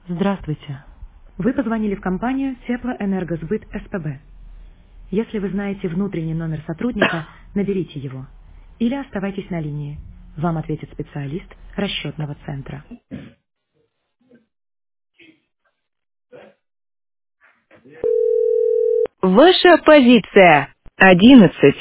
Здравствуйте. Вы позвонили в компанию Теплоэнергосбыт СПБ. Если вы знаете внутренний номер сотрудника, наберите его. Или оставайтесь на линии. Вам ответит специалист расчетного центра. Ваша позиция 11.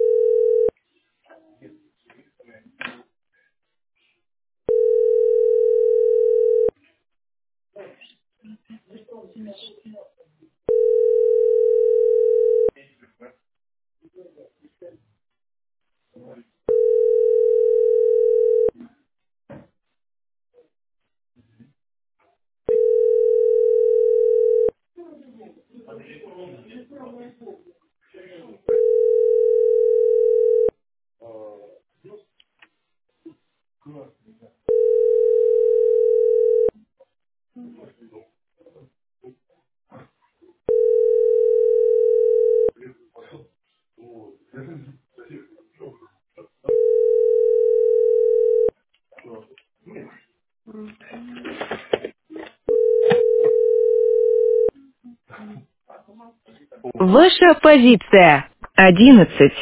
Ваша позиция 11.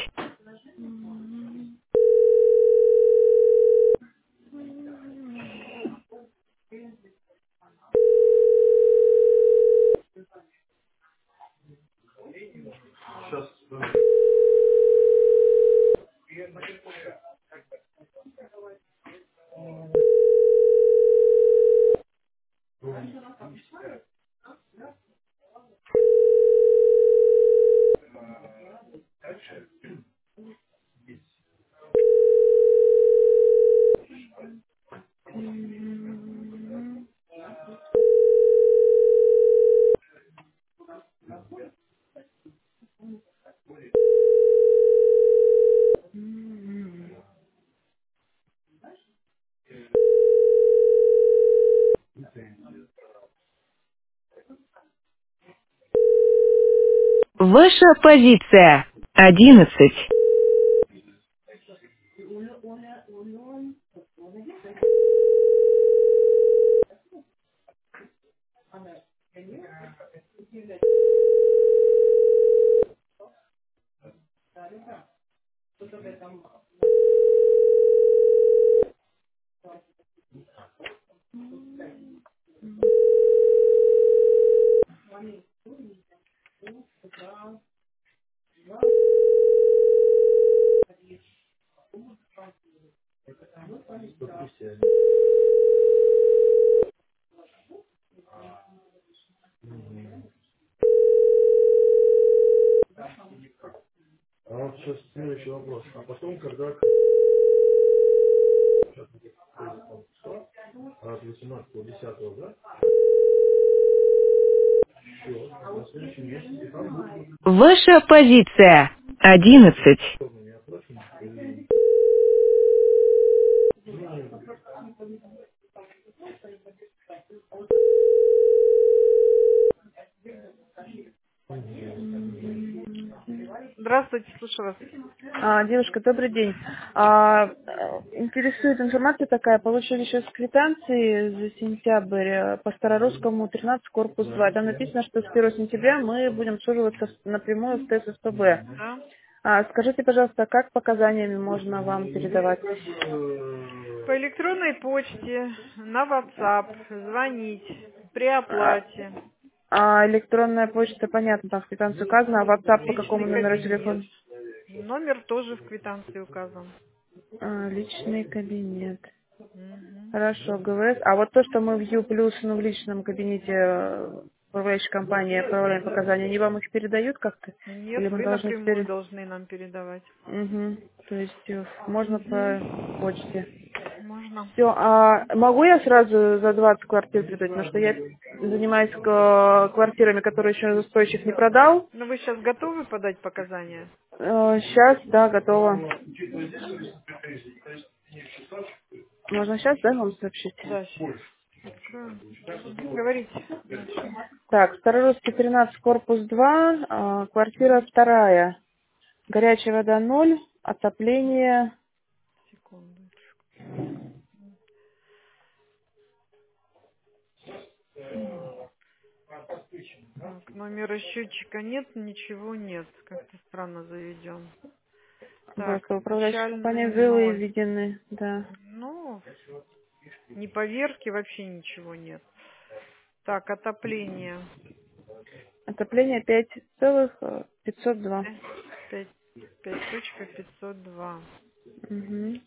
Ваша позиция 11. Ваша позиция 11. Здравствуйте, слушаю вас. Девушка, добрый день. Интересует информация такая. Получили сейчас квитанции за сентябрь по Старорусскому 13, корпус 2. Там написано, что с 1 сентября мы будем обслуживаться напрямую в ТССПБ. Да. Скажите, пожалуйста, как показаниями можно вам передавать? По электронной почте, на WhatsApp, звонить при А, оплате. Электронная почта, понятно, там в квитанции указано, а WhatsApp по Личный какому номеру кабинет. телефона? Номер тоже в квитанции указан. Личный кабинет. Мгм. Хорошо, ГВС. А вот то, что мы в Ю плюс, ну, в личном кабинете управляющей компании отправляем показания, они вам их передают как-то? Или Нет, мы вы должны напрямую теперь... должны нам передавать. Угу. То есть можно по Мгм. почте. Можно. Все, а могу я сразу за 20 квартир придать? Потому что я занимаюсь квартирами, которые еще застройщик не продал. Ну вы сейчас готовы подать показания? Сейчас, да, готово. Можно сейчас, да, вам сообщить? Да, сейчас. Открою. Мгм. Говорите дальше. Так, Старорусский 13, корпус 2, квартира вторая. Горячая вода ноль, отопление Секунду. Так, номера счетчика нет, ничего нет. Как-то странно заведен. Так, Просто управляющая компания начальный ввела ноль. введены, да. Ну, ни поверки вообще ничего нет. Так, отопление. Отопление 5,502. 5.502. Угу.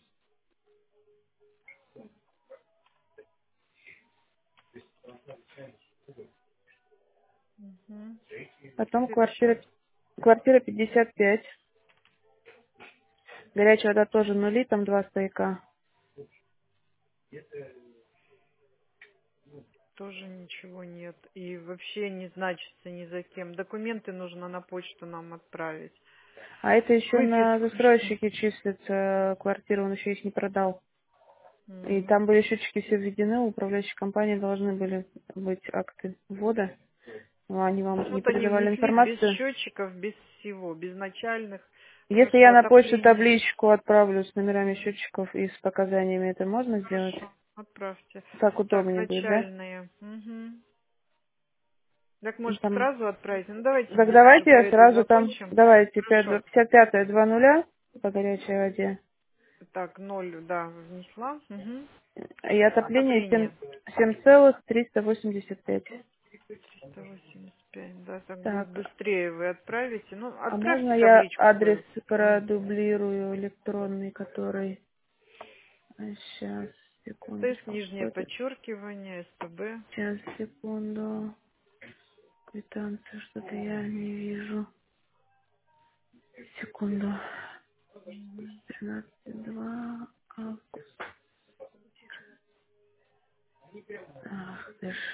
Угу. Потом Следующее. квартира 55. Горячая вода тоже нули, там 2 стояка. Тоже ничего нет. И вообще не значится ни за кем. Документы нужно на почту нам отправить. А это еще на Выписку, что? застройщике числится квартира, он еще их не продал. И М. там были счетчики все введены, у управляющей компании должны были быть акты ввода. Но они Ну, вам не вот они передавали внесли без информацию. счетчиков, без всего, без начальных. Если Хорошо, я на почту отопление. табличку отправлю с номерами счетчиков и с показаниями, это можно сделать? Хорошо, отправьте. Так Так, удобнее будет, да? начальные. Угу. Так, может, Там... сразу отправить? Ну, давайте Так здесь уже давайте по я этой сразу там, закончим. давайте, Хорошо. 55-е 2 нуля по горячей воде. Так, 0, да, внесла. Угу. И отопление Отопление. 7,385. 385, да, так будет Так, быстрее вы отправите. Ну, а можно отправьте я табличку адрес свою. продублирую электронный, который... Сейчас, Тест, секундочку, нижнее какой-то... подчеркивание, СПБ. Сейчас, секунду. Квитанцию что-то я не вижу. Секунду. 13,2 август. Ах ты ж.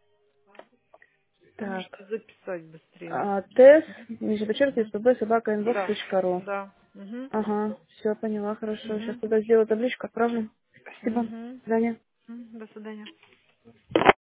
Так. Можете записать быстрее. Тест, нижнее подчеркивание, СПБ, собака, Да, inbox.ru. да. Угу. Ага, все, поняла, хорошо. Сейчас Угу. туда сделаю табличку, отправлю. Спасибо. До Угу. свидания. До свидания.